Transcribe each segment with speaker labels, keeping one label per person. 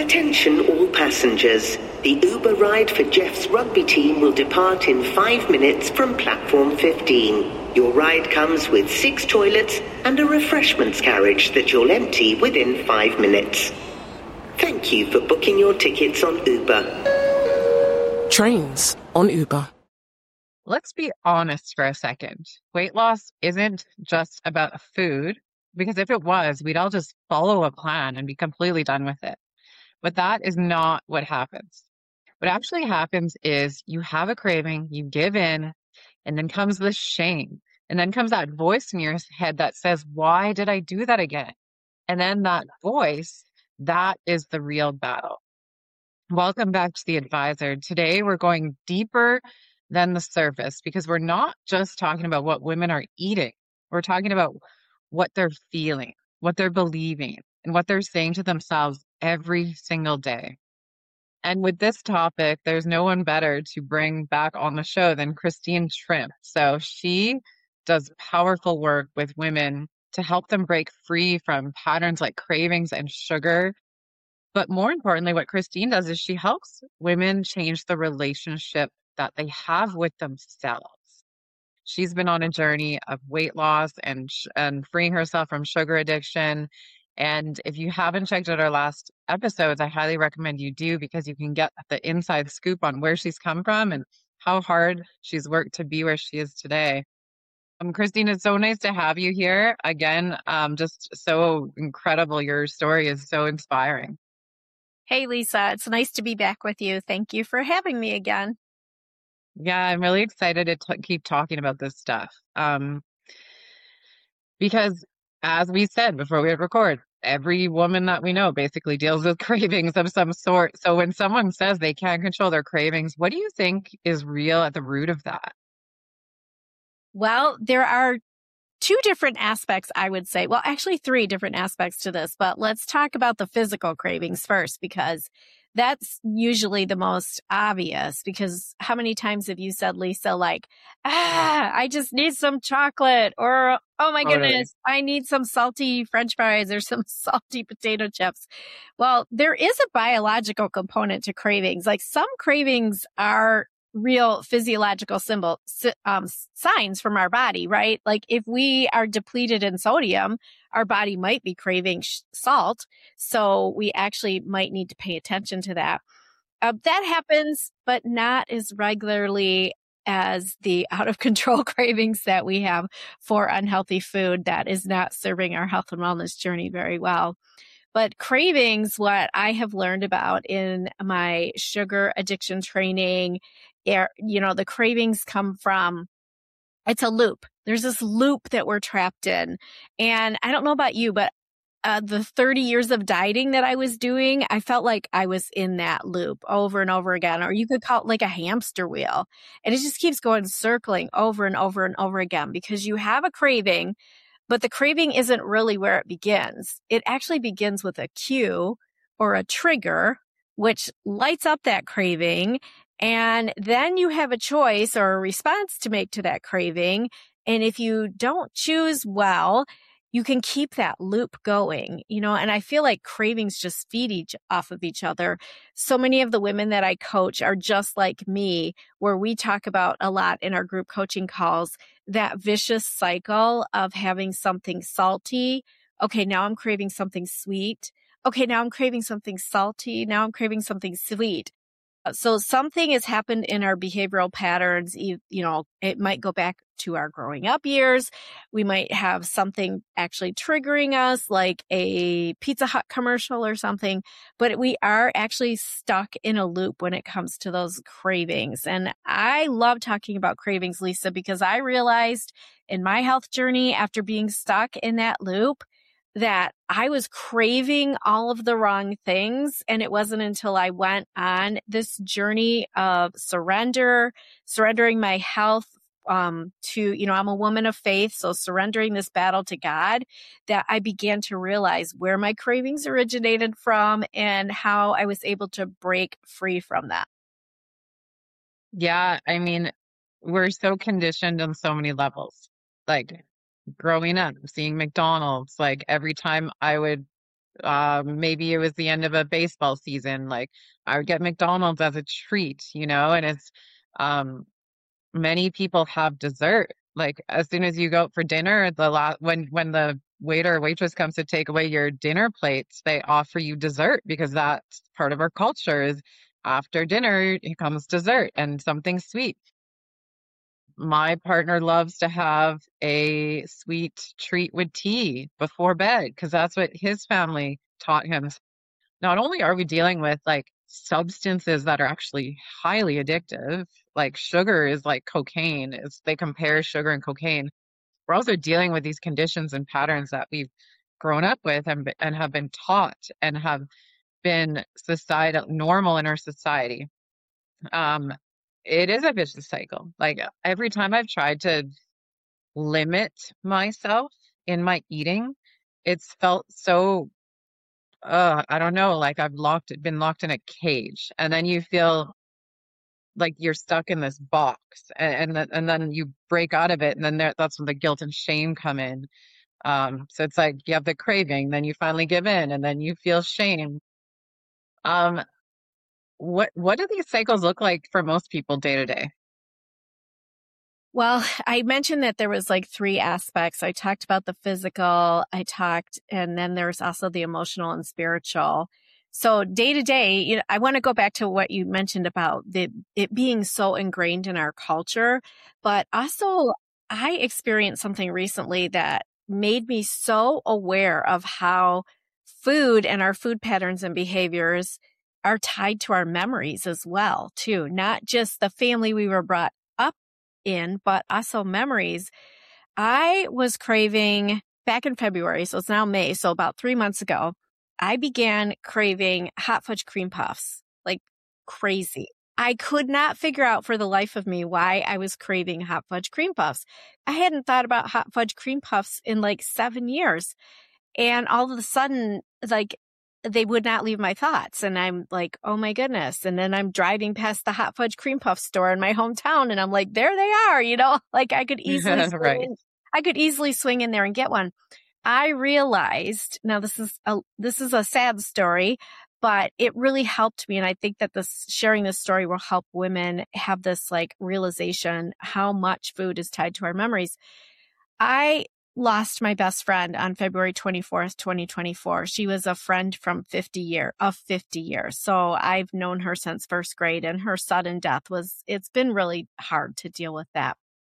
Speaker 1: Attention all passengers. The Uber ride for Jeff's rugby team will depart in 5 minutes from platform 15. Your ride comes with 6 toilets and a refreshments carriage that you'll empty within 5 minutes. Thank you for booking your tickets on Uber.
Speaker 2: Trains on Uber.
Speaker 3: Let's be honest for a second. Weight loss isn't just about food, because if it was, we'd all just follow a plan and be completely done with it. But that is not what happens. What actually happens is you have a craving, you give in, and then comes the shame. And then comes that voice in your head that says, why did I do that again? And then that voice, that is the real battle. Welcome back to The Advisor. Today, we're going deeper than the surface because we're not just talking about what women are eating. We're talking about what they're feeling, what they're believing, and what they're saying to themselves every single day. And with this topic, there's no one better to bring back on the show than Christine Shrimp. So she does powerful work with women to help them break free from patterns like cravings and sugar. But more importantly, what Christine does is she helps women change the relationship that they have with themselves. She's been on a journey of weight loss and freeing herself from sugar addiction. And if you haven't checked out our last episodes, I highly recommend you do because you can get the inside scoop on where she's come from and how hard she's worked to be where she is today. Christine, it's so nice to have you here again. Just so incredible. Your story is so inspiring.
Speaker 4: Hey, Lisa, it's nice to be back with you. Thank you for having me again.
Speaker 3: Yeah, I'm really excited to keep talking about this stuff. Because as we said before we record, every woman that we know basically deals with cravings of some sort. So when someone says they can't control their cravings, what do you think is real at the root of that?
Speaker 4: Well, there are 2 different aspects, I would say. Well, actually 3 different aspects to this, but let's talk about the physical cravings first, because that's usually the most obvious. Because how many times have you said, Lisa, like, I just need some chocolate, or, oh my goodness, I need some salty French fries or some salty potato chips. Well, there is a biological component to cravings. Like some cravings are real physiological signs from our body, right? Like if we are depleted in sodium, our body might be craving salt. So we actually might need to pay attention to that. That happens, but not as regularly as the out of control cravings that we have for unhealthy food that is not serving our health and wellness journey very well. But cravings, what I have learned about in my sugar addiction training, the cravings come from, it's a loop. There's this loop that we're trapped in. And I don't know about you, but the 30 years of dieting that I was doing, I felt like I was in that loop over and over again, or you could call it like a hamster wheel. And it just keeps going circling over and over and over again because you have a craving, but the craving isn't really where it begins. It actually begins with a cue or a trigger, which lights up that craving. And then you have a choice or a response to make to that craving. And if you don't choose well, you can keep that loop going, and I feel like cravings just feed off of each other. So many of the women that I coach are just like me, where we talk about a lot in our group coaching calls, that vicious cycle of having something salty. Okay, now I'm craving something sweet. Okay, now I'm craving something salty. Now I'm craving something sweet. So something has happened in our behavioral patterns. It might go back to our growing up years. We might have something actually triggering us, like a Pizza Hut commercial or something, but we are actually stuck in a loop when it comes to those cravings. And I love talking about cravings, Lisa, because I realized in my health journey after being stuck in that loop that I was craving all of the wrong things. And it wasn't until I went on this journey of surrendering my health to, I'm a woman of faith. So surrendering this battle to God, that I began to realize where my cravings originated from and how I was able to break free from that.
Speaker 3: Yeah. I mean, we're so conditioned on so many levels. Like growing up, seeing McDonald's, like every time I would Maybe it was the end of a baseball season. Like I would get McDonald's as a treat, and it's, um, many people have dessert. Like as soon as you go out for dinner, when the waiter or waitress comes to take away your dinner plates, they offer you dessert because that's part of our culture is after dinner, it comes dessert and something sweet. My partner loves to have a sweet treat with tea before bed because that's what his family taught him. Not only are we dealing with like substances that are actually highly addictive, like sugar is like cocaine, they compare sugar and cocaine. We're also dealing with these conditions and patterns that we've grown up with and have been taught and have been societal normal in our society. Um, it is a vicious cycle. Like every time I've tried to limit myself in my eating, it's felt so I don't know, like been locked in a cage, and then you feel like you're stuck in this box, and then you break out of it, and then that's when the guilt and shame come in. So it's like you have the craving, then you finally give in, and then you feel shame. Um, what do these cycles look like for most people day to day?
Speaker 4: Well, I mentioned that there was like three aspects. I talked about the physical, and then there's also the emotional and spiritual. So day to day, I want to go back to what you mentioned about it being so ingrained in our culture, but also I experienced something recently that made me so aware of how food and our food patterns and behaviors are tied to our memories as well, too. Not just the family we were brought up in, but also memories. I was craving back in February, so it's now May, so about 3 months ago, I began craving hot fudge cream puffs like crazy. I could not figure out for the life of me why I was craving hot fudge cream puffs. I hadn't thought about hot fudge cream puffs in like 7 years. And all of a sudden, like, they would not leave my thoughts. And I'm like, oh my goodness. And then I'm driving past the hot fudge cream puff store in my hometown. And I'm like, there they are, like I could easily,
Speaker 3: Right.
Speaker 4: I could easily swing in there and get one. I realized, now this is a sad story, but it really helped me. And I think that sharing this story will help women have this like realization how much food is tied to our memories. I lost my best friend on February 24th, 2024. She was a friend from 50 years. So I've known her since first grade, and her sudden death it's been really hard to deal with that.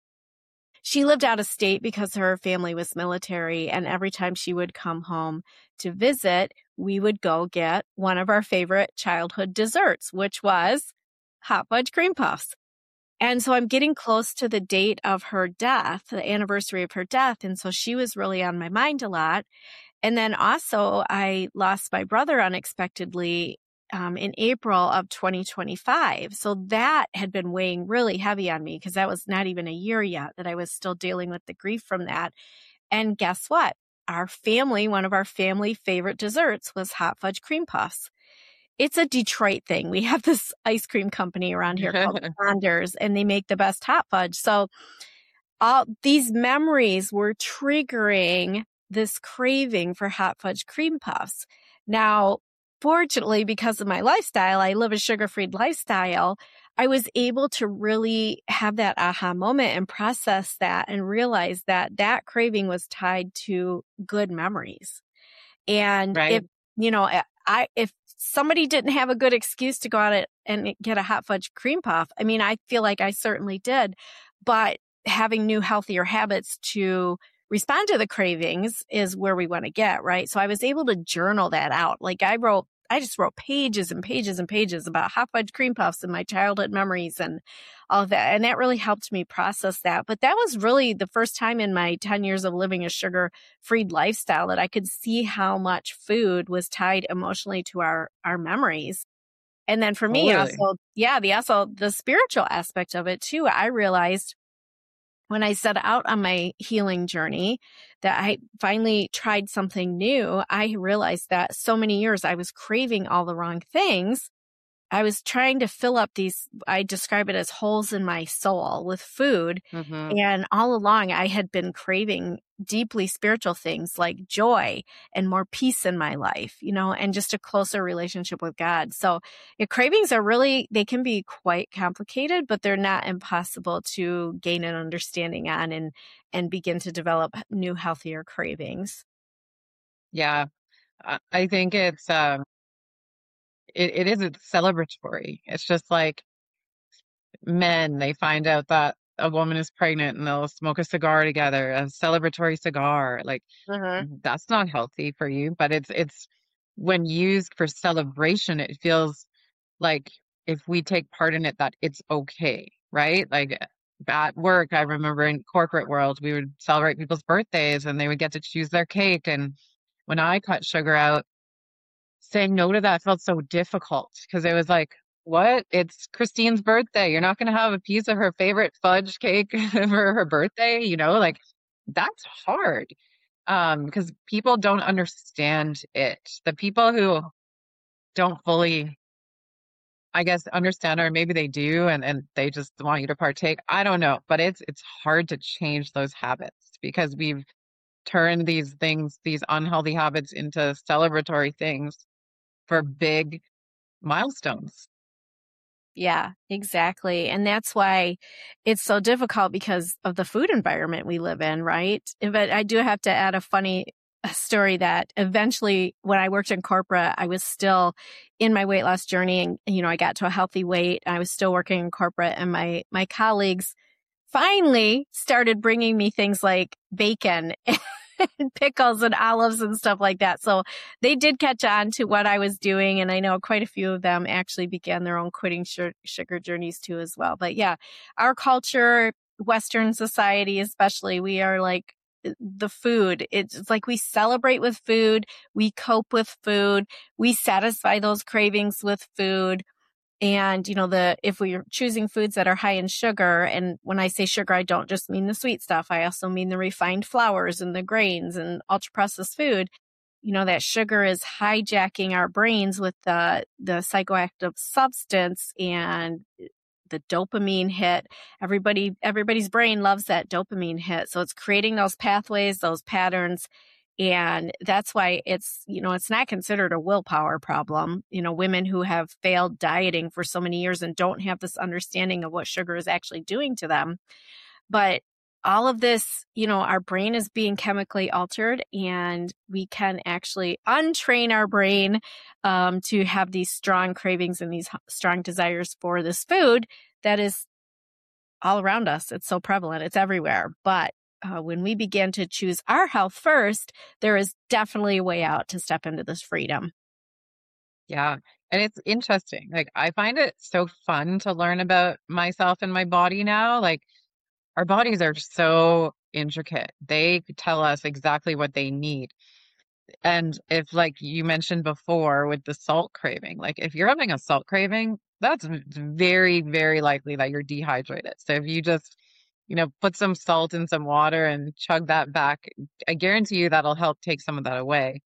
Speaker 4: She lived out of state because her family was military, and every time she would come home to visit, we would go get one of our favorite childhood desserts, which was hot fudge cream puffs. And so I'm getting close to the date of her death, the anniversary of her death. And so she was really on my mind a lot. And then also I lost my brother unexpectedly in April of 2025. So that had been weighing really heavy on me because that was not even a year yet that I was still dealing with the grief from that. And guess what? One of our family favorite desserts was hot fudge cream puffs. It's a Detroit thing. We have this ice cream company around here called Saunders, and they make the best hot fudge. So all these memories were triggering this craving for hot fudge cream puffs. Now, fortunately, because of my lifestyle, I live a sugar-free lifestyle. I was able to really have that aha moment and process that and realize that that craving was tied to good memories. And
Speaker 3: Right.
Speaker 4: if somebody didn't have a good excuse to go out and get a hot fudge cream puff, I mean, I feel like I certainly did, but having new healthier habits to respond to the cravings is where we want to get, right? So I was able to journal that out. Like I just wrote pages and pages and pages about hot fudge cream puffs and my childhood memories and all of that. And that really helped me process that. But that was really the first time in my 10 years of living a sugar-free lifestyle that I could see how much food was tied emotionally to our memories. And then for me also, the spiritual aspect of it too, I realized when I set out on my healing journey that I finally tried something new, I realized that so many years I was craving all the wrong things. I was trying to fill up these, I describe it as holes in my soul with food.
Speaker 3: Mm-hmm.
Speaker 4: And all along I had been craving deeply spiritual things like joy and more peace in my life, and just a closer relationship with God. So cravings are really, they can be quite complicated, but they're not impossible to gain an understanding on and begin to develop new, healthier cravings.
Speaker 3: Yeah. I think it is celebratory. It's just like men, they find out that a woman is pregnant and they'll smoke a cigar together, a celebratory cigar. Like that's not healthy for you, but it's when used for celebration, it feels like if we take part in it, that it's okay, right? Like at work, I remember in corporate world, we would celebrate people's birthdays and they would get to choose their cake. And when I cut sugar out, saying no to that felt so difficult because it was like, what? It's Christine's birthday. You're not going to have a piece of her favorite fudge cake for her birthday, like that's hard. Because people don't understand it. The people who don't fully, I guess, understand, or maybe they do, and they just want you to partake. I don't know, but it's hard to change those habits because we've turned these things, these unhealthy habits, into celebratory things for big milestones.
Speaker 4: Yeah, exactly. And that's why it's so difficult because of the food environment we live in, right? But I do have to add a funny story that eventually when I worked in corporate, I was still in my weight loss journey and, I got to a healthy weight. I was still working in corporate and my colleagues finally started bringing me things like bacon and pickles and olives and stuff like that. So they did catch on to what I was doing. And I know quite a few of them actually began their own quitting sugar journeys too as well. But yeah, our culture, Western society especially, we are like the food. It's like we celebrate with food. We cope with food. We satisfy those cravings with food. And, if we're choosing foods that are high in sugar, and when I say sugar, I don't just mean the sweet stuff. I also mean the refined flours and the grains and ultra processed food. That sugar is hijacking our brains with the psychoactive substance and the dopamine hit. Everybody's brain loves that dopamine hit. So it's creating those pathways, those patterns. And that's why it's not considered a willpower problem. Women who have failed dieting for so many years and don't have this understanding of what sugar is actually doing to them. But all of this, our brain is being chemically altered and we can actually untrain our brain to have these strong cravings and these strong desires for this food that is all around us. It's so prevalent. It's everywhere. But when we begin to choose our health first, there is definitely a way out to step into this freedom.
Speaker 3: Yeah. And it's interesting. Like, I find it so fun to learn about myself and my body now. Like, our bodies are so intricate. They tell us exactly what they need. And if, like you mentioned before with the salt craving, like if you're having a salt craving, that's very, very likely that you're dehydrated. So if you just put some salt in some water and chug that back, I guarantee you that'll help take some of that away.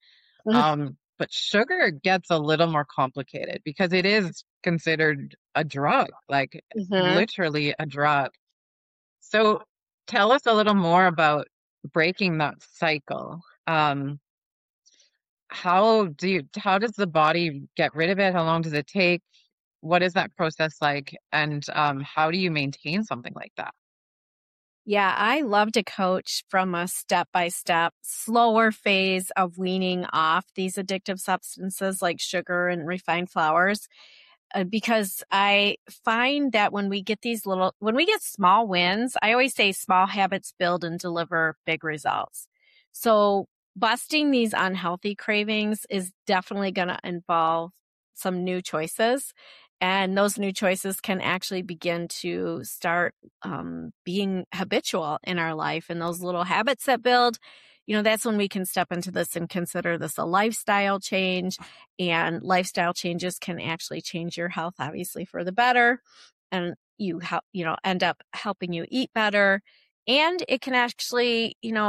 Speaker 3: But sugar gets a little more complicated because it is considered a drug, like literally a drug. So tell us a little more about breaking that cycle. How does the body get rid of it? How long does it take? What is that process like? And how do you maintain something like that?
Speaker 4: Yeah, I love to coach from a step-by-step, slower phase of weaning off these addictive substances like sugar and refined flours. Because I find that when we get small wins, I always say small habits build and deliver big results. So busting these unhealthy cravings is definitely going to involve some new choices. And those new choices can actually begin to start being habitual in our life. And those little habits that build, that's when we can step into this and consider this a lifestyle change. And lifestyle changes can actually change your health, obviously, for the better. And you end up helping you eat better. And it can actually,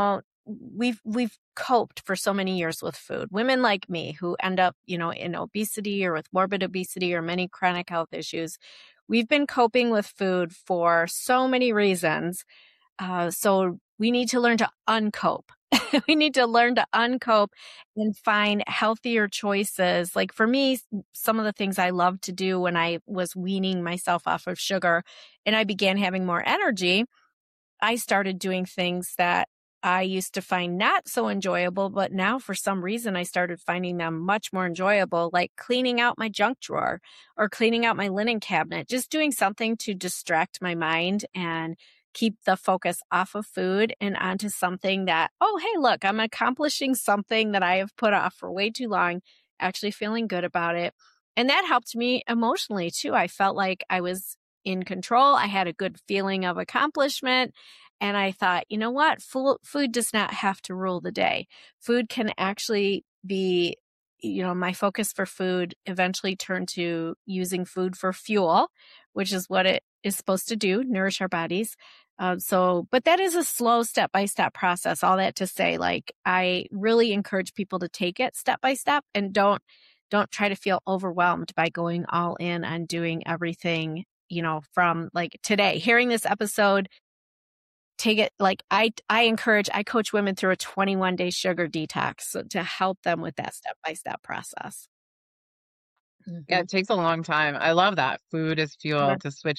Speaker 4: we've coped for so many years with food. Women like me who end up, in obesity or with morbid obesity or many chronic health issues, we've been coping with food for so many reasons. So we need to learn to uncope. We need to learn to uncope and find healthier choices. Like for me, some of the things I loved to do when I was weaning myself off of sugar and I began having more energy, I started doing things that I used to find not so enjoyable, but now for some reason I started finding them much more enjoyable, like cleaning out my junk drawer or cleaning out my linen cabinet, just doing something to distract my mind and keep the focus off of food and onto something that, oh, hey, look, I'm accomplishing something that I have put off for way too long, actually feeling good about it. And that helped me emotionally too. I felt like I was in control. I had a good feeling of accomplishment. And I thought, you know what? Food does not have to rule the day. Food can actually be, my focus for food eventually turned to using food for fuel, which is what it is supposed to do, nourish our bodies. But that is a slow step-by-step process. All that to say, like, I really encourage people to take it step by step and don't try to feel overwhelmed by going all in on doing everything, from like today, hearing this episode, take it like I coach women through a 21-day sugar detox to help them with that step-by-step process.
Speaker 3: Yeah, it takes a long time. I love that. Food is fuel to switch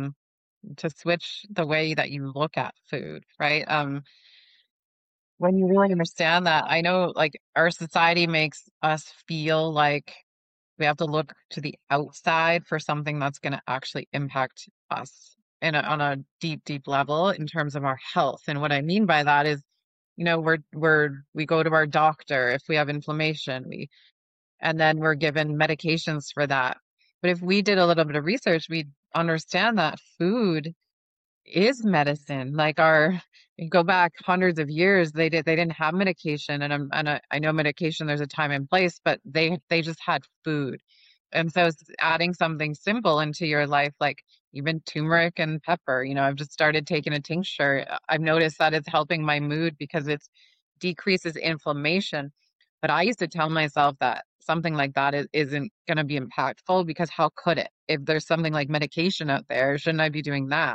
Speaker 3: the way that you look at food, right? When you really understand that, I know like our society makes us feel like we have to look to the outside for something that's going to actually impact us on a deep, deep level in terms of our health. And what I mean by that is, we go to our doctor if we have inflammation, and then we're given medications for that. But if we did a little bit of research, we'd understand that food is medicine. Like you go back hundreds of years, they didn't have medication, and I know medication, there's a time and place, but they just had food. And so it's adding something simple into your life, like even turmeric and pepper. I've just started taking a tincture. I've noticed that it's helping my mood because it decreases inflammation. But I used to tell myself that something like that isn't going to be impactful, because how could it? If there's something like medication out there, shouldn't I be doing that?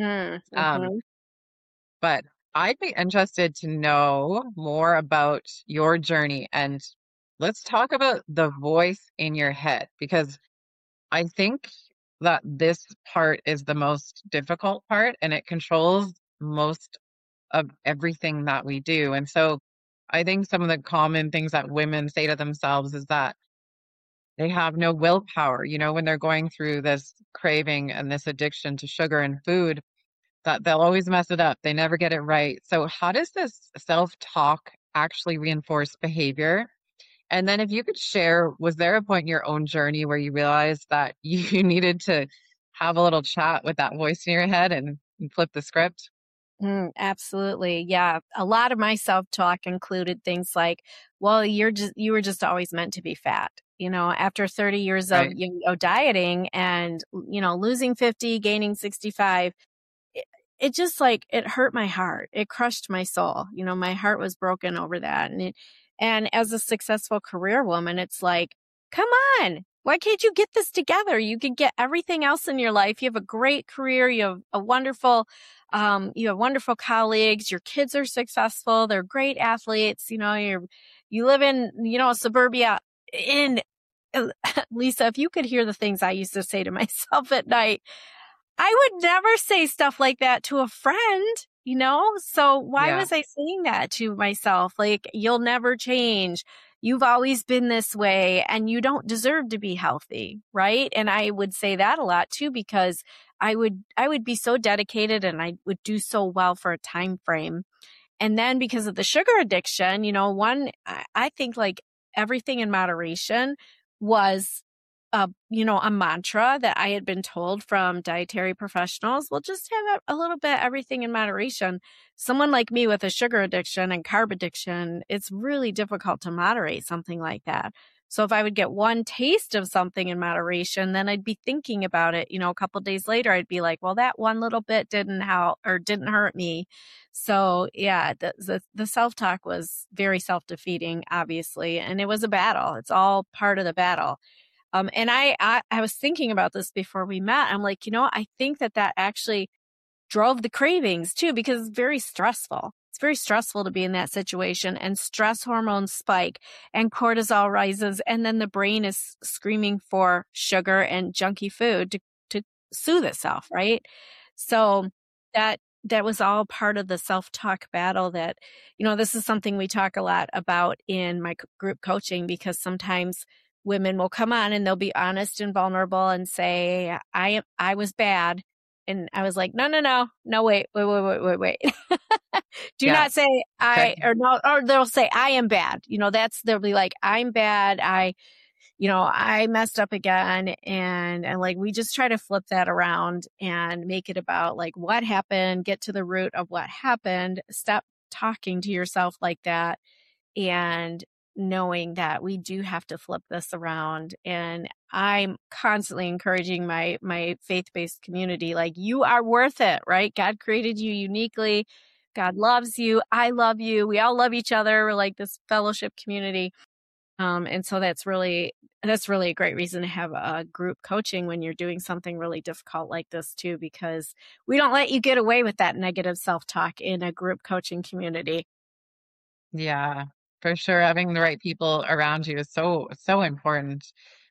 Speaker 3: But I'd be interested to know more about your journey, and let's talk about the voice in your head, because I think that this part is the most difficult part, and it controls most of everything that we do. And so I think some of the common things that women say to themselves is that they have no willpower, when they're going through this craving and this addiction to sugar and food, that they'll always mess it up. They never get it right. So how does this self-talk actually reinforce behavior? And then if you could share, was there a point in your own journey where you realized that you needed to have a little chat with that voice in your head and flip the script?
Speaker 4: Absolutely. Yeah. A lot of my self-talk included things like, well, you were just always meant to be fat. After 30 years of dieting and, losing 50, gaining 65, it just it hurt my heart. It crushed my soul. My heart was broken over that. And as a successful career woman, it's like, come on, why can't you get this together? You can get everything else in your life. You have a great career. You have a wonderful, you have wonderful colleagues. Your kids are successful. They're great athletes. You live in, suburbia. Lisa, if you could hear the things I used to say to myself at night, I would never say stuff like that to a friend, So why was I saying that to myself? Like, you'll never change. You've always been this way and you don't deserve to be healthy, right? And I would say that a lot too, because I would be so dedicated and I would do so well for a time frame. And then because of the sugar addiction, I think like everything in moderation was a mantra that I had been told from dietary professionals. Well, just have a little bit, everything in moderation. Someone like me with a sugar addiction and carb addiction, it's really difficult to moderate something like that. So if I would get one taste of something in moderation, then I'd be thinking about it, a couple days later, I'd be like, well, that one little bit didn't hurt me. So yeah, the self-talk was very self-defeating, obviously. And it was a battle. It's all part of the battle. And I was thinking about this before we met. I'm like, I think that actually drove the cravings too, because it's very stressful. It's very stressful to be in that situation, and stress hormones spike and cortisol rises. And then the brain is screaming for sugar and junky food to soothe itself. Right. So that was all part of the self-talk battle that, this is something we talk a lot about in my group coaching, because sometimes women will come on and they'll be honest and vulnerable and say, I was bad. And I was like, no, wait. Do not say or they'll say, I am bad. They'll be like, I'm bad. I messed up again. And like, we just try to flip that around and make it about like what happened, get to the root of what happened, stop talking to yourself like that. And knowing that we do have to flip this around. And I'm constantly encouraging my faith-based community, like, you are worth it, right? God created you uniquely. God loves you. I love you. We all love each other. We're like this fellowship community. And so that's really a great reason to have a group coaching when you're doing something really difficult like this too, because we don't let you get away with that negative self-talk in a group coaching community.
Speaker 3: Yeah, for sure. Having the right people around you is so important.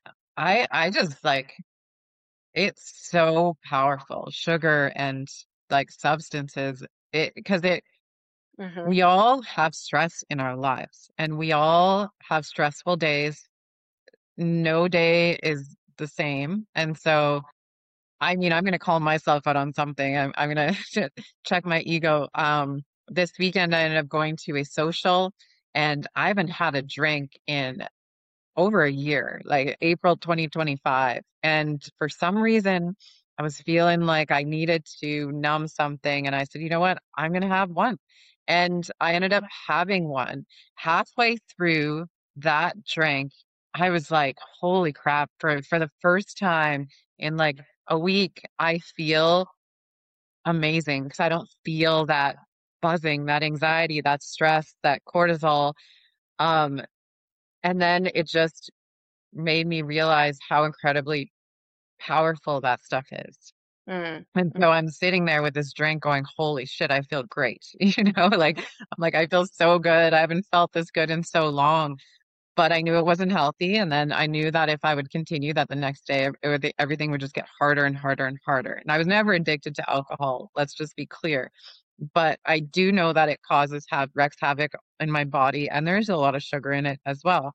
Speaker 3: I just like, it's so powerful, sugar and like substances, because we all have stress in our lives, and we all have stressful days. No day is the same. And so, I'm going to call myself out on something. I'm going to check my ego. This weekend, I ended up going to a social, and I haven't had a drink in over a year, like April 2025. And for some reason, I was feeling like I needed to numb something. And I said, you know what? I'm going to have one. And I ended up having one. Halfway through that drink, I was like, holy crap, for the first time in like a week, I feel amazing, because I don't feel that buzzing, that anxiety, that stress, that cortisol. And then it just made me realize how incredibly powerful that stuff is. And so I'm sitting there with this drink going, holy shit, I feel great. Like, I'm like, I feel so good. I haven't felt this good in so long. But I knew it wasn't healthy. And then I knew that if I would continue, that the next day everything would just get harder and harder and harder. And I was never addicted to alcohol. Let's just be clear. But I do know that it wreaks havoc in my body, and there's a lot of sugar in it as well.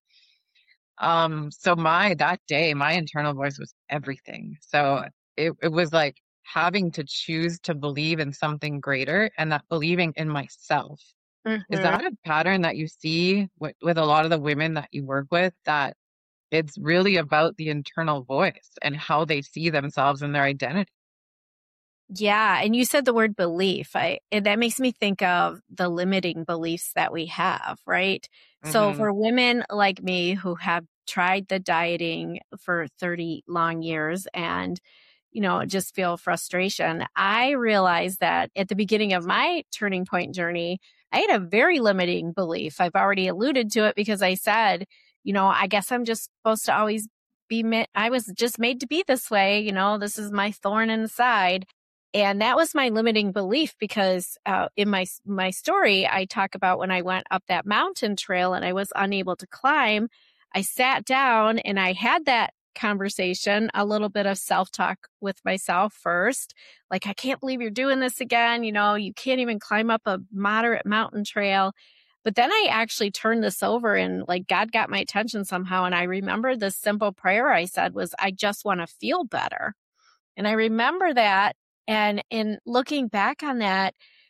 Speaker 3: So that day, my internal voice was everything. So it was like having to choose to believe in something greater, and that believing in myself. Is that a pattern that you see with a lot of the women that you work with, that it's really about the internal voice and how they see themselves and their identity?
Speaker 4: Yeah. And you said the word belief. That makes me think of the limiting beliefs that we have, right? So for women like me who have tried the dieting for 30 long years and, just feel frustration, I realized that at the beginning of my turning point journey, I had a very limiting belief. I've already alluded to it because I said, I guess I'm just supposed to always I was just made to be this way. This is my thorn in the side. And that was my limiting belief, because in my story, I talk about when I went up that mountain trail and I was unable to climb, I sat down and I had that conversation, a little bit of self-talk with myself first. Like, I can't believe you're doing this again. You can't even climb up a moderate mountain trail. But then I actually turned this over, and like, God got my attention somehow. And I remember the simple prayer I said was, I just want to feel better. And I remember that. And in looking back on that,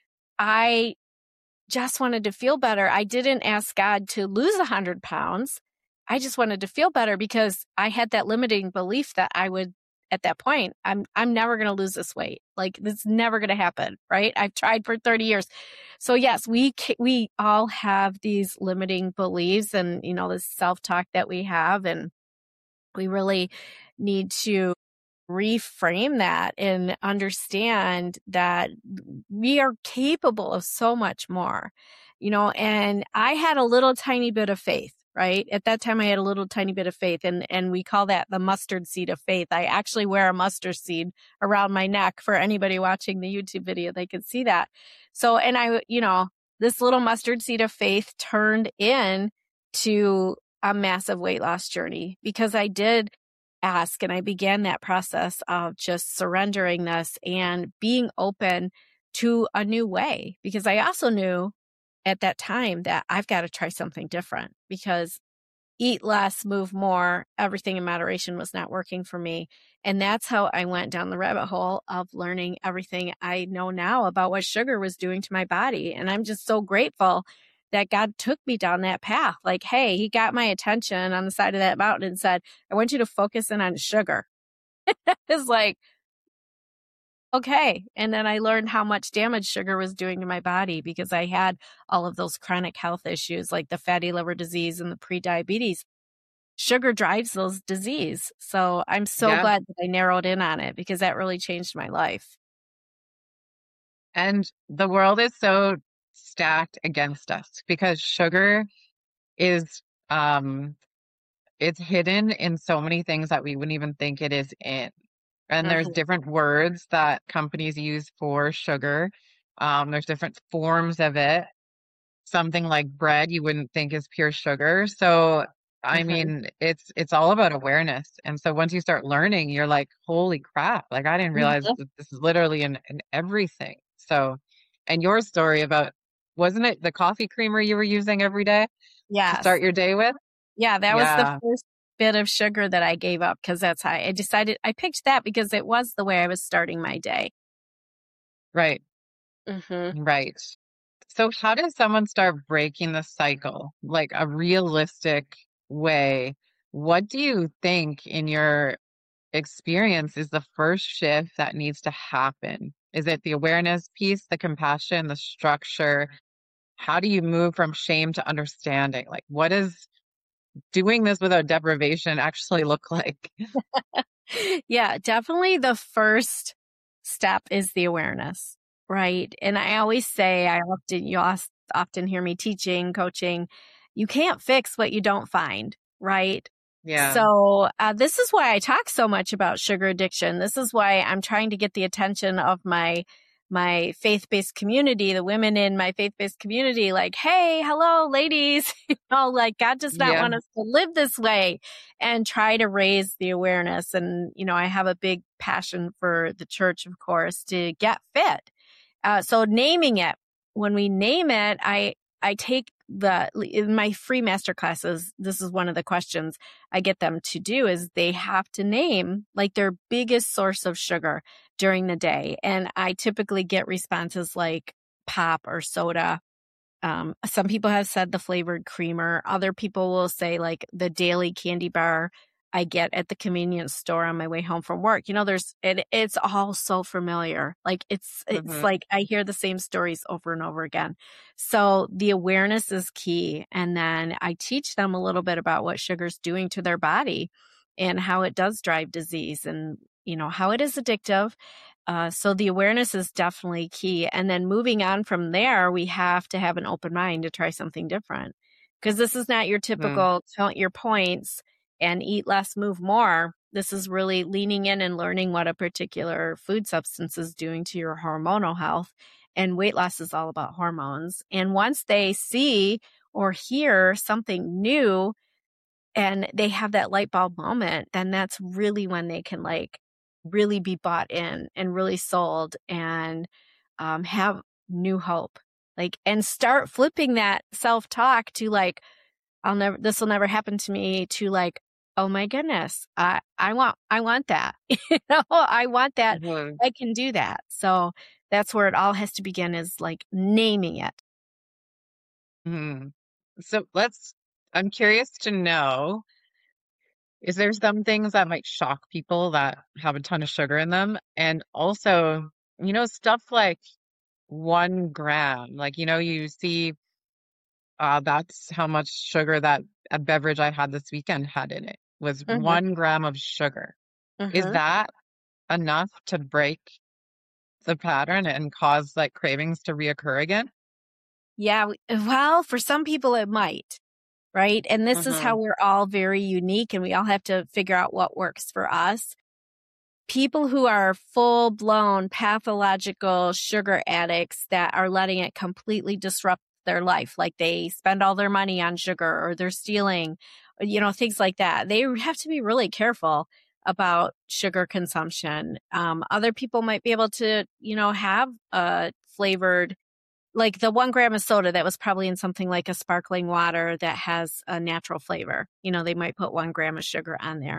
Speaker 4: I just wanted to feel better. I didn't ask God to lose 100 pounds. I just wanted to feel better because I had that limiting belief that I would at that point, I'm never going to lose this weight. Like, it's never going to happen, right? I've tried for 30 years. So yes, we all have these limiting beliefs and, this self-talk that we have, and we really need to reframe that and understand that we are capable of so much more, and I had a little tiny bit of faith, right? At that time, I had a little tiny bit of faith, and we call that the mustard seed of faith. I actually wear a mustard seed around my neck. For anybody watching the YouTube video, they could see that. So, and this little mustard seed of faith turned into a massive weight loss journey, because I did ask, and I began that process of just surrendering this and being open to a new way, because I also knew at that time that I've got to try something different, because eat less, move more, everything in moderation was not working for me. And that's how I went down the rabbit hole of learning everything I know now about what sugar was doing to my body. And I'm just so grateful that God took me down that path. Like, hey, he got my attention on the side of that mountain and said, I want you to focus in on sugar. It's like, okay. And then I learned how much damage sugar was doing to my body, because I had all of those chronic health issues like the fatty liver disease and the prediabetes. Sugar drives those disease. So I'm so glad that I narrowed in on it, because that really changed my life.
Speaker 3: And the world is so stacked against us, because sugar is it's hidden in so many things that we wouldn't even think it is in. And there's different words that companies use for sugar. There's different forms of it. Something like bread you wouldn't think is pure sugar. So I mean, it's all about awareness. And so once you start learning, you're like, holy crap, like I didn't realize that this is literally in everything. So, and your story about, wasn't it the coffee creamer you were using every day to start your day with?
Speaker 4: Yeah, that was the first bit of sugar that I gave up, because that's how I decided. I picked that because it was the way I was starting my day.
Speaker 3: Right. Right. So how does someone start breaking the cycle, like a realistic way? What do you think, in your experience, is the first shift that needs to happen? Is it the awareness piece, the compassion, the structure? How do you move from shame to understanding? Like, what does doing this without deprivation actually look like?
Speaker 4: Yeah, definitely the first step is the awareness, right? And I always say, you often hear me teaching, coaching, you can't fix what you don't find, right?
Speaker 3: Yeah.
Speaker 4: So this is why I talk so much about sugar addiction. This is why I'm trying to get the attention of my faith-based community, the women in my faith-based community, like, hey, hello, ladies, like God does not want us to live this way, and try to raise the awareness. And, I have a big passion for the church, of course, to get fit. So naming it, when we name it, I take in my free master classes, this is one of the questions I get them to do, is they have to name like their biggest source of sugar during the day. And I typically get responses like pop or soda. Some people have said the flavored creamer. Other people will say like the daily candy bar I get at the convenience store on my way home from work. It's all so familiar. Like it's like I hear the same stories over and over again. So the awareness is key. And then I teach them a little bit about what sugar's doing to their body and how it does drive disease, and, how it is addictive. So the awareness is definitely key. And then moving on from there, we have to have an open mind to try something different, because this is not your typical count your points and eat less, move more. This is really leaning in and learning what a particular food substance is doing to your hormonal health. And weight loss is all about hormones. And once they see or hear something new and they have that light bulb moment, then that's really when they can like really be bought in and really sold and have new hope. Like, and start flipping that self-talk to like, this will never happen to me, to like, oh my goodness, I want that. I want that. I can do that. So that's where it all has to begin, is like naming it.
Speaker 3: So I'm curious to know, Is there some things that might shock people that have a ton of sugar in them? And also, stuff like 1 gram, like, you see, that's how much sugar that a beverage I had this weekend had in it was
Speaker 4: Hmm.
Speaker 3: 1 gram of sugar. Is
Speaker 4: Hmm.
Speaker 3: that enough to break the pattern and cause like cravings to reoccur again?
Speaker 4: Yeah. Well, for some people it might, right? And this is how
Speaker 3: Hmm.
Speaker 4: we're all very unique and we all have to figure out what works for us. People who are full blown pathological sugar addicts that are letting it completely disrupt their life, like they spend all their money on sugar or they're stealing, things like that. They have to be really careful about sugar consumption. Other people might be able to, have a flavored, like the 1 gram of soda that was probably in something like a sparkling water that has a natural flavor. They might put 1 gram of sugar on there.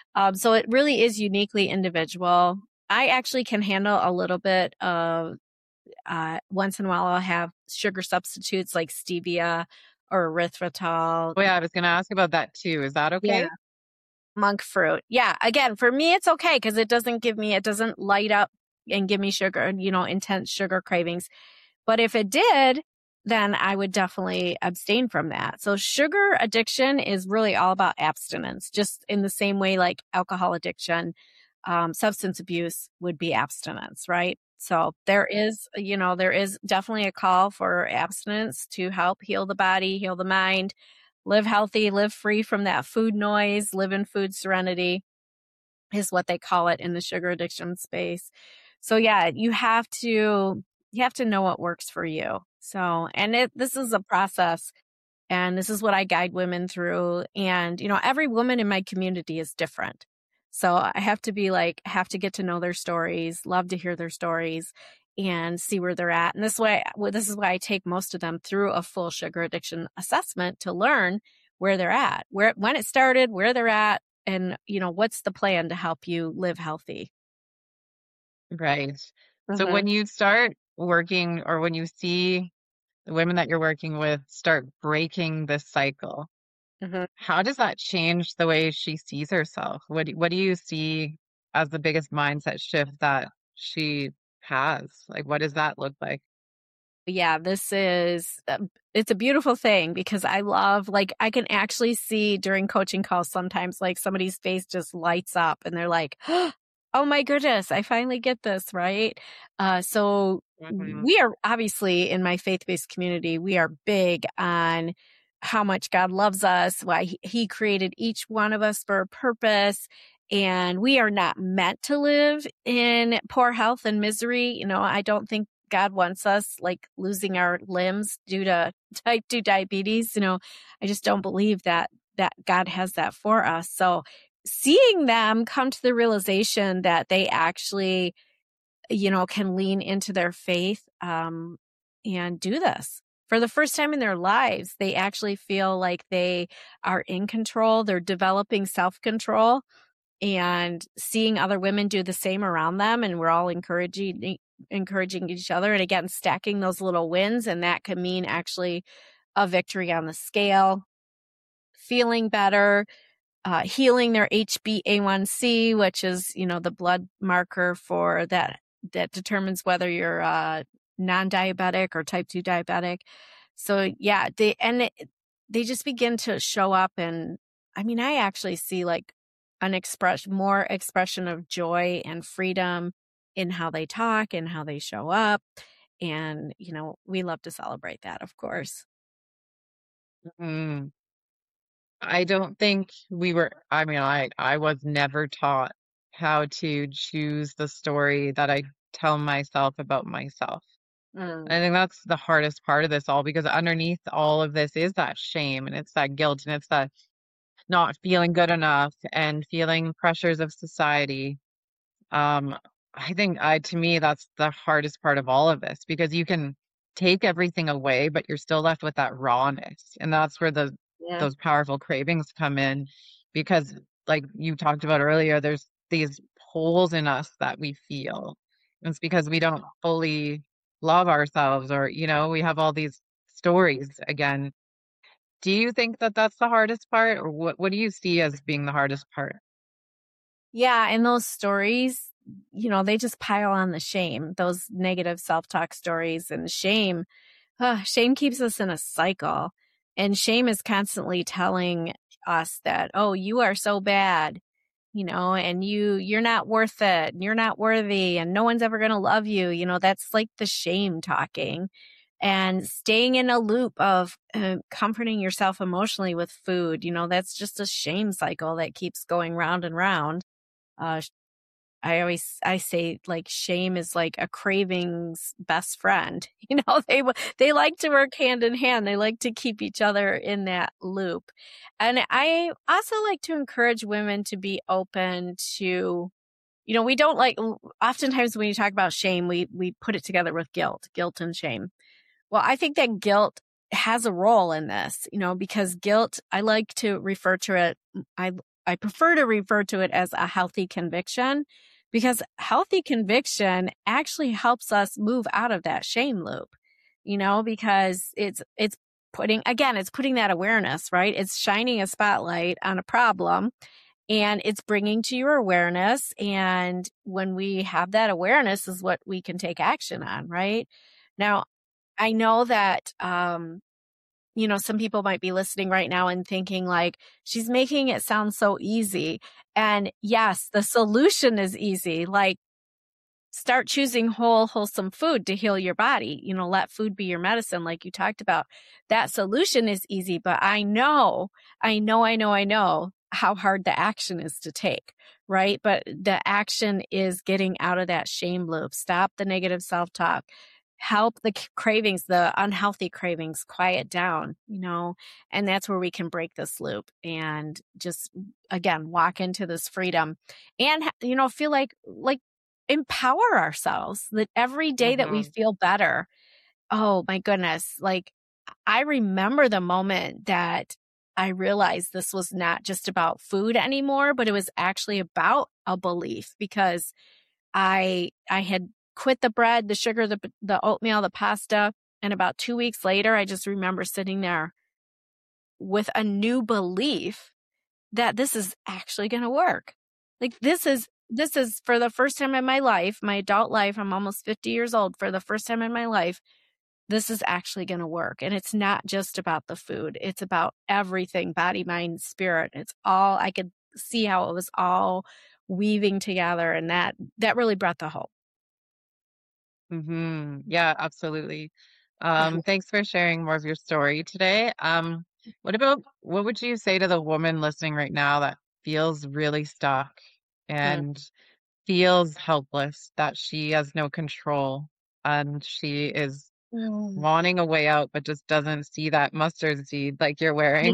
Speaker 4: So it really is uniquely individual. I actually can handle a little bit of, once in a while I'll have sugar substitutes like stevia or erythritol.
Speaker 3: Oh yeah, I was gonna ask about that too. Is that
Speaker 4: Yeah.
Speaker 3: okay?
Speaker 4: Monk fruit. Yeah. Again, for me, it's okay because it doesn't light up and give me sugar, intense sugar cravings. But if it did, then I would definitely abstain from that. So sugar addiction is really all about abstinence, just in the same way like alcohol addiction, substance abuse would be abstinence, right? So there is definitely a call for abstinence to help heal the body, heal the mind, live healthy, live free from that food noise, live in food serenity is what they call it in the sugar addiction space. So yeah, you have to know what works for you. So, and this is a process and this is what I guide women through. And, every woman in my community is different. So I have to get to know their stories, love to hear their stories and see where they're at. And this is why I take most of them through a full sugar addiction assessment to learn where they're at, when it started, where they're at, and, what's the plan to help you live healthy.
Speaker 3: Right. So
Speaker 4: Hmm.
Speaker 3: when you start working or when you see the women that you're working with start breaking this cycle,
Speaker 4: Hmm.
Speaker 3: how does that change the way she sees herself? What do you see as the biggest mindset shift that she has? Like, what does that look like?
Speaker 4: Yeah, it's a beautiful thing because I love, like, I can actually see during coaching calls sometimes, like, somebody's face just lights up and they're like, oh my goodness, I finally get this, right? So
Speaker 3: Mhm.
Speaker 4: we are obviously in my faith-based community, we are big on how much God loves us, why he created each one of us for a purpose. And we are not meant to live in poor health and misery. I don't think God wants us like losing our limbs due to type 2 diabetes. I just don't believe that God has that for us. So seeing them come to the realization that they actually, can lean into their faith, and do this for the first time in their lives, they actually feel like they are in control. They're developing self-control and seeing other women do the same around them. And we're all encouraging each other. And again, stacking those little wins. And that could mean actually a victory on the scale, feeling better, healing their HbA1c, which is, the blood marker for that determines whether you're non-diabetic or type 2 diabetic. So yeah, they just begin to show up. And I mean, I actually see like more expression of joy and freedom in how they talk and how they show up. And, we love to celebrate that, of course.
Speaker 3: Mm. I don't think I mean, I was never taught how to choose the story that I tell myself about myself.
Speaker 4: Mm.
Speaker 3: I think that's the hardest part of this all because underneath all of this is that shame and it's that guilt and it's that not feeling good enough and feeling pressures of society. Um, I think to me that's the hardest part of all of this because you can take everything away, but you're still left with that rawness. And that's where
Speaker 4: Yeah.
Speaker 3: those powerful cravings come in because like you talked about earlier, there's these holes in us that we feel. And it's because we don't fully love ourselves or, we have all these stories again Do you think that that's the hardest part, or what do you see as being the hardest part?
Speaker 4: Yeah, and those stories, they just pile on the shame, those negative self-talk stories and shame. Shame keeps us in a cycle. And shame is constantly telling us that, oh, you are so bad, and you're not worth it. And you're not worthy and no one's ever going to love you. That's like the shame talking, and staying in a loop of comforting yourself emotionally with food. That's just a shame cycle that keeps going round and round. Uh, I say like shame is like a craving's best friend. They like to work hand in hand. They like to keep each other in that loop. And I also like to encourage women to be open to, we don't like, oftentimes when you talk about shame, we put it together with guilt and shame. Well, I think that guilt has a role in this, because guilt, I like to refer to it, I prefer to refer to it as a healthy conviction, because healthy conviction actually helps us move out of that shame loop, because it's putting that awareness, right? It's shining a spotlight on a problem and it's bringing to your awareness. And when we have that awareness is what we can take action on, right? Now, I know that, some people might be listening right now and thinking like, she's making it sound so easy. And yes, the solution is easy. Like, start choosing wholesome food to heal your body. Let food be your medicine, like you talked about. That solution is easy, but I know how hard the action is to take, right? But the action is getting out of that shame loop. Stop the negative self-talk. Help the cravings, the unhealthy cravings, quiet down, and that's where we can break this loop and just, again, walk into this freedom and, feel like empower ourselves that every day that we feel better. Oh my goodness. Like, I remember the moment that I realized this was not just about food anymore, but it was actually about a belief, because I had quit the bread, the sugar, the oatmeal, the pasta. And about 2 weeks later, I just remember sitting there with a new belief that this is actually going to work. Like, this is for the first time in my life, my adult life. I'm almost 50 years old. For the first time in my life, this is actually going to work. And it's not just about the food. It's about everything, body, mind, spirit. It's all, I could see how it was all weaving together. And that really brought the hope.
Speaker 3: Yeah, absolutely. Thanks for sharing more of your story today. What would you say to the woman listening right now that feels really stuck and feels helpless, that she has no control and she is
Speaker 4: Mm.
Speaker 3: wanting a way out, but just doesn't see that mustard seed like you're wearing?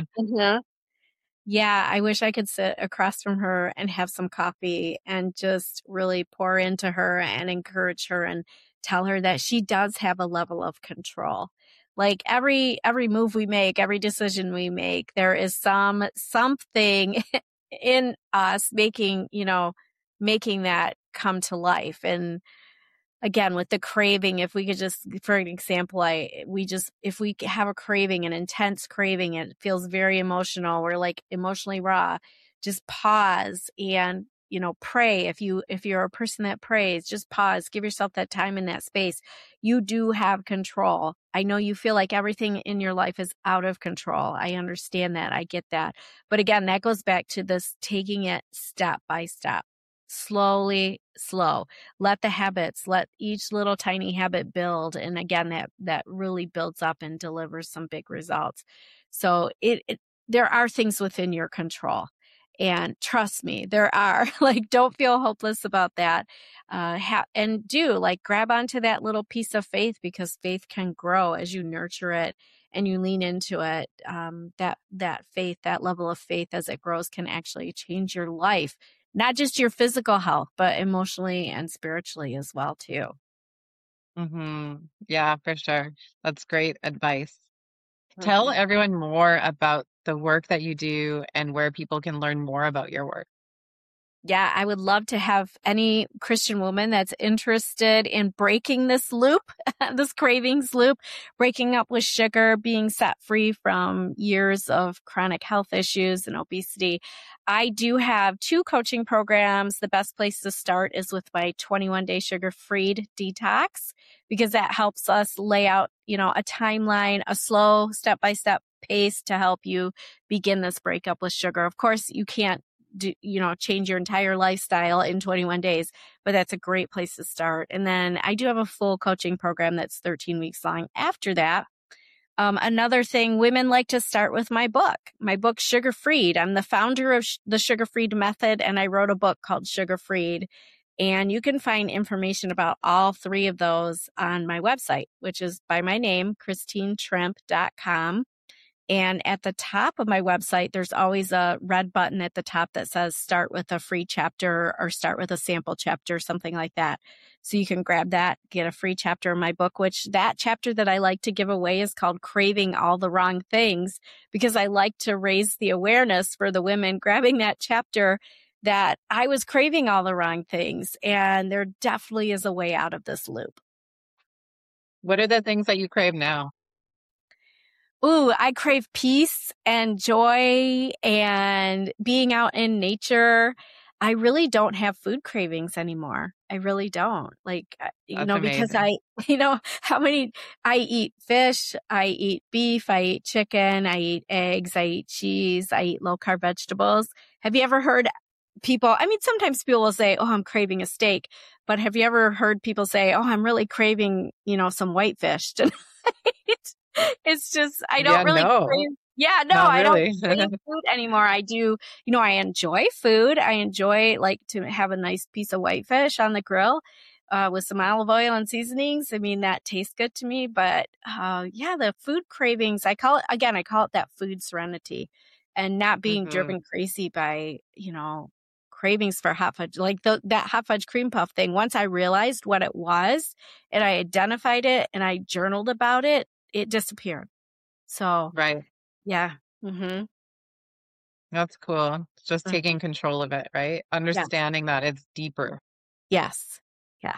Speaker 4: Yeah, I wish I could sit across from her and have some coffee and just really pour into her and encourage her and tell her that she does have a level of control. Like, every move we make, every decision we make, there is something in us making that come to life. And again, with the craving, if we could just, for an example, if we have a craving, an intense craving, it feels very emotional, we're like emotionally raw, just pause and, pray. If you're a person that prays, just pause, give yourself that time in that space. You do have control. I know you feel like everything in your life is out of control. I understand that. I get that. But again, that goes back to this taking it step by step, slowly, slow. Let each little tiny habit build. And again, that really builds up and delivers some big results. So there are things within your control. And trust me, there are. Like, don't feel hopeless about that. And grab onto that little piece of faith, because faith can grow as you nurture it and you lean into it. That faith, that level of faith as it grows, can actually change your life, not just your physical health, but emotionally and spiritually as well, too.
Speaker 3: Yeah, for sure. That's great advice. Tell everyone more about the work that you do and where people can learn more about your work.
Speaker 4: Yeah, I would love to have any Christian woman that's interested in breaking this loop, this cravings loop, breaking up with sugar, being set free from years of chronic health issues and obesity. I do have 2 coaching programs. The best place to start is with my 21-day sugar-free detox, because that helps us lay out, a timeline, a slow step-by-step pace to help you begin this breakup with sugar. Of course, you can't change your entire lifestyle in 21 days, but that's a great place to start. And then I do have a full coaching program that's 13 weeks long after that. Another thing, women like to start with my book Sugar Freed. I'm the founder of the Sugar Freed method, and I wrote a book called Sugar Freed. And you can find information about all 3 of those on my website, which is by my name, ChristineTrimp.com. And at the top of my website, there's always a red button at the top that says start with a free chapter or start with a sample chapter, something like that. So you can grab that, get a free chapter in my book, which that chapter that I like to give away is called Craving All the Wrong Things, because I like to raise the awareness for the women grabbing that chapter that I was craving all the wrong things. And there definitely is a way out of this loop.
Speaker 3: What are the things that you crave now?
Speaker 4: Ooh, I crave peace and joy and being out in nature. I really don't have food cravings anymore. I really don't. Because I eat fish, I eat beef, I eat chicken, I eat eggs, I eat cheese, I eat low carb vegetables. Have you ever heard people, sometimes people will say, oh, I'm craving a steak, but have you ever heard people say, oh, I'm really craving, some whitefish tonight? It's just, I don't really crave. Yeah, no, I don't crave food anymore. I do, I enjoy food. I enjoy to have a nice piece of whitefish on the grill with some olive oil and seasonings. That tastes good to me. But the food cravings, I call it that food serenity, and not being driven crazy by, cravings for hot fudge, that hot fudge cream puff thing. Once I realized what it was and I identified it and I journaled about it, it disappeared. So,
Speaker 3: right.
Speaker 4: Yeah. Mm-hmm.
Speaker 3: That's coit's just taking control of it, right? Understanding that it's deeper.
Speaker 4: Yes.
Speaker 3: Yeah.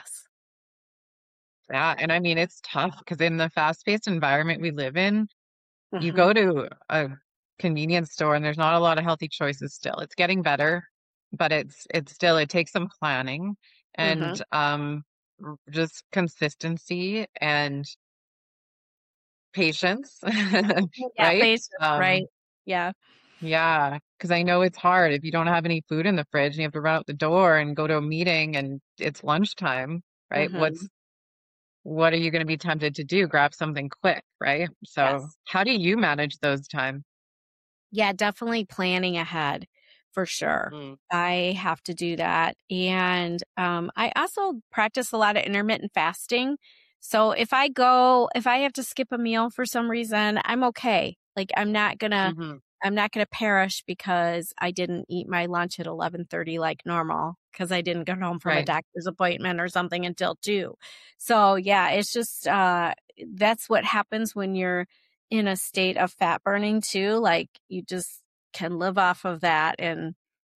Speaker 3: And it's tough because in the fast-paced environment we live in, you go to a convenience store and there's not a lot of healthy choices still. It's getting better, but it takes some planning and just consistency and patience, right?
Speaker 4: Patience, right. Yeah.
Speaker 3: Yeah, because I know it's hard if you don't have any food in the fridge and you have to run out the door and go to a meeting and it's lunchtime, right? What are you going to be tempted to do? Grab something quick, right? So How do you manage those times?
Speaker 4: Yeah, definitely planning ahead for sure. I have to do that. And I also practice a lot of intermittent fasting. So if I have to skip a meal for some reason, I'm okay. I'm not gonna perish because I didn't eat my lunch at 11:30 like normal, because I didn't get home from a doctor's appointment or something until 2. So yeah, it's just that's what happens when you're in a state of fat burning too. You just can live off of that, and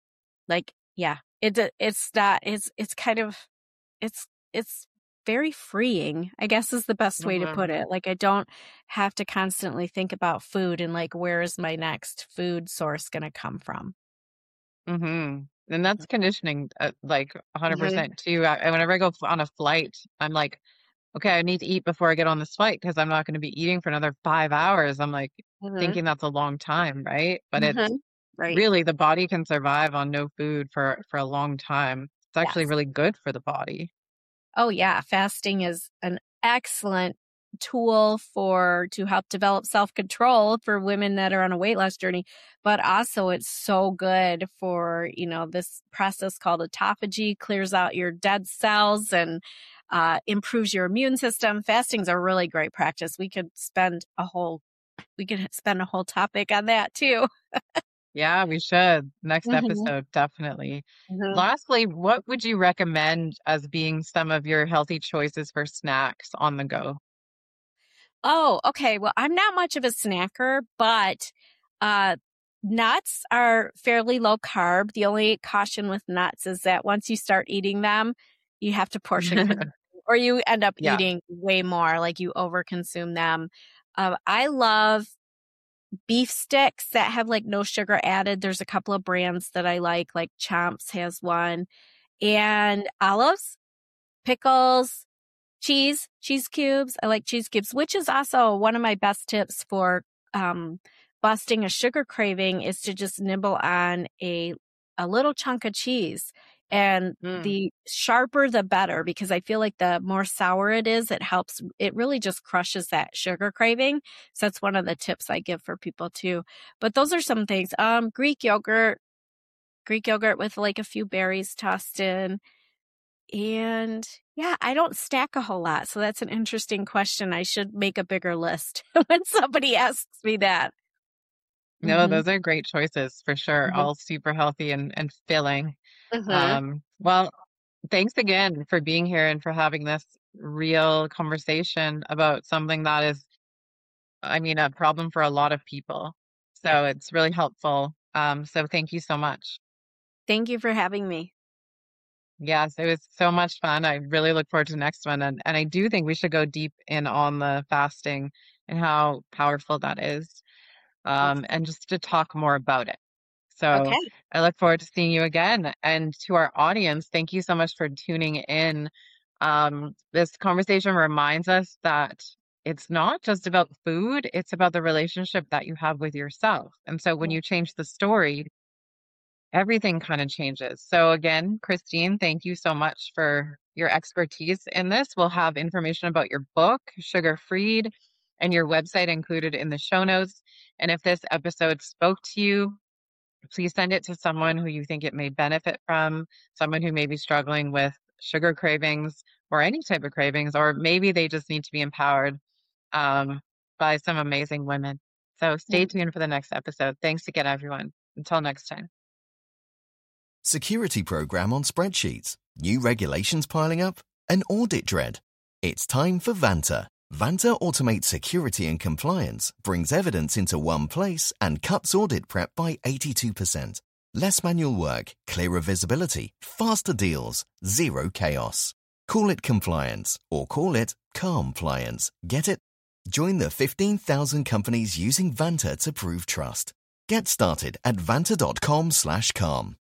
Speaker 4: it's very freeing, I guess is the best way to put it. I don't have to constantly think about food and where is my next food source going to come from?
Speaker 3: And that's conditioning, 100% too. Whenever I go on a flight, I'm like, okay, I need to eat before I get on this flight because I'm not going to be eating for another 5 hours. I'm thinking that's a long time, right? But it's really, the body can survive on no food for a long time. It's actually really good for the body.
Speaker 4: Oh yeah, fasting is an excellent tool to help develop self-control for women that are on a weight loss journey, but also it's so good for, this process called autophagy, clears out your dead cells and improves your immune system. Fasting's a really great practice. We could spend a whole topic on that too.
Speaker 3: Yeah, we should. Next episode, definitely. Lastly, what would you recommend as being some of your healthy choices for snacks on the go?
Speaker 4: Oh, okay. Well, I'm not much of a snacker, but nuts are fairly low carb. The only caution with nuts is that once you start eating them, you have to portion or you end up
Speaker 3: Yeah.
Speaker 4: eating way more, like you overconsume them. I love beef sticks that have like no sugar added. There's a couple of brands that I like Chomps has one, and olives, pickles, cheese cubes. I like cheese cubes, which is also one of my best tips for busting a sugar craving is to just nibble on a little chunk of cheese. And the sharper, the better, because I feel like the more sour it is, it really just crushes that sugar craving. So that's one of the tips I give for people too. But those are some things. Greek yogurt with like a few berries tossed in. And yeah, I don't snack a whole lot. So that's an interesting question. I should make a bigger list when somebody asks me that.
Speaker 3: No, those are great choices for sure.
Speaker 4: Mhm.
Speaker 3: All super healthy and filling.
Speaker 4: Mhm.
Speaker 3: Well, thanks again for being here and for having this real conversation about something that is, I mean, a problem for a lot of people.
Speaker 4: Yeah.
Speaker 3: So it's really helpful. So thank you so much.
Speaker 4: Thank you for having me.
Speaker 3: Yes, it was so much fun. I really look forward to the next one. And I do think we should go deep in on the fasting and how powerful that is, and just to talk more about it. So
Speaker 4: Okay.
Speaker 3: I look forward to seeing you again. And to our audience, thank you so much for tuning in. This conversation reminds us that it's not just about food, it's about the relationship that you have with yourself. And so when you change the story, everything kind of changes. So again, Christine, thank you so much for your expertise in this. We'll have information about your book, Sugar Freed, and your website included in the show notes. And if this episode spoke to you, please send it to someone who you think it may benefit from, someone who may be struggling with sugar cravings or any type of cravings, or maybe they just need to be empowered by some amazing women. So stay tuned for the next episode. Thanks again, everyone. Until next time.
Speaker 5: Security program on spreadsheets, new regulations piling up, and audit dread. It's time for Vanta. Vanta automates security and compliance, brings evidence into one place, and cuts audit prep by 82%. Less manual work, clearer visibility, faster deals, zero chaos. Call it compliance or call it calm-pliance. Get it? Join the 15,000 companies using Vanta to prove trust. Get started at vanta.com/calm.